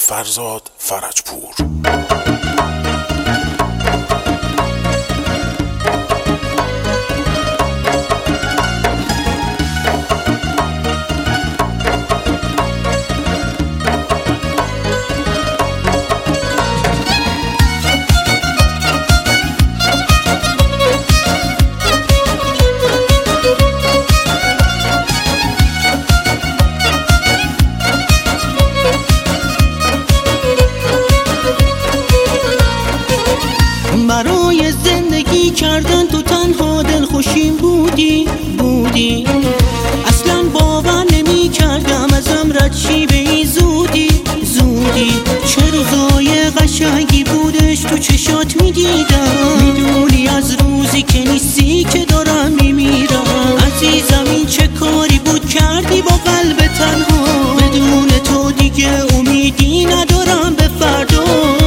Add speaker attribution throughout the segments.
Speaker 1: فرزاد فرجپور.
Speaker 2: برای زندگی کردن تو تنها دلخوشیم بودی اصلا باور نمی کردم ازم رد شی به این زودی چه روزای قشنگی بودش تو چشات می دیدم، میدونی از روزی که نیستی که دارم میمیرم. عزیزم این چه کاری بود کردی با قلب تنها، بدون تو دیگه امیدی ندارم به فردا.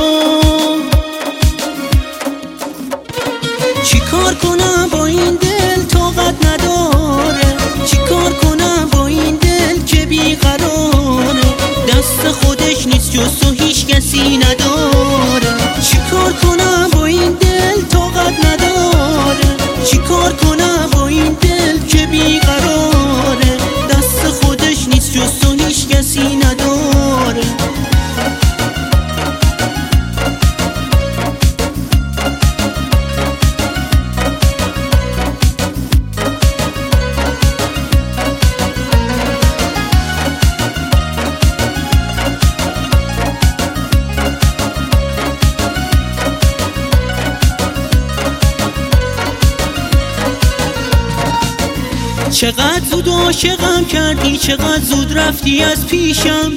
Speaker 2: چیکار کنم با این دل طاقت نداره، چیکار کنم با این دل که بیقراره، دست خودش نیست جز تو هیچ کسی نداره. چیکار کنم با این دل طاقت نداره، چیکار کنم با این دل که بیقراره، دست خودش نیست جز تو هیچ کسی نداره. چقدر زود عاشقم کردی، چقدر زود رفتی از پیشم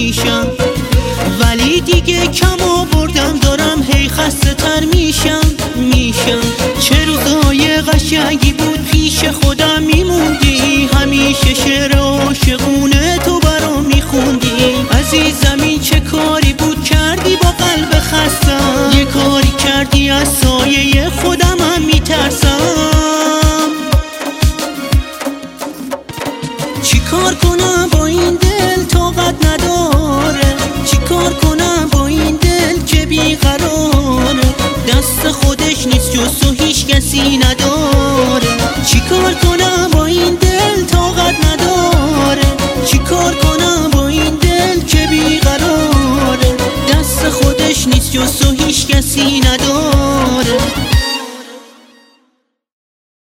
Speaker 2: ولی دیگه کم آوردم، دارم هی خسته تر میشم. چه روزای قشنگی بود پیش خودم میموندی، همیشه شعر عاشقونه تو برام میخوندی. عزیزم این چه کاری بود کردی با قلب خستم، یه کاری کردی از سایه خودم هم میترسم. چیکار کنم با این دل طاقت نداره، چیکار کنم با این دل که بیقراره، دست خودش نیست جز تو هیچ کسی نداره.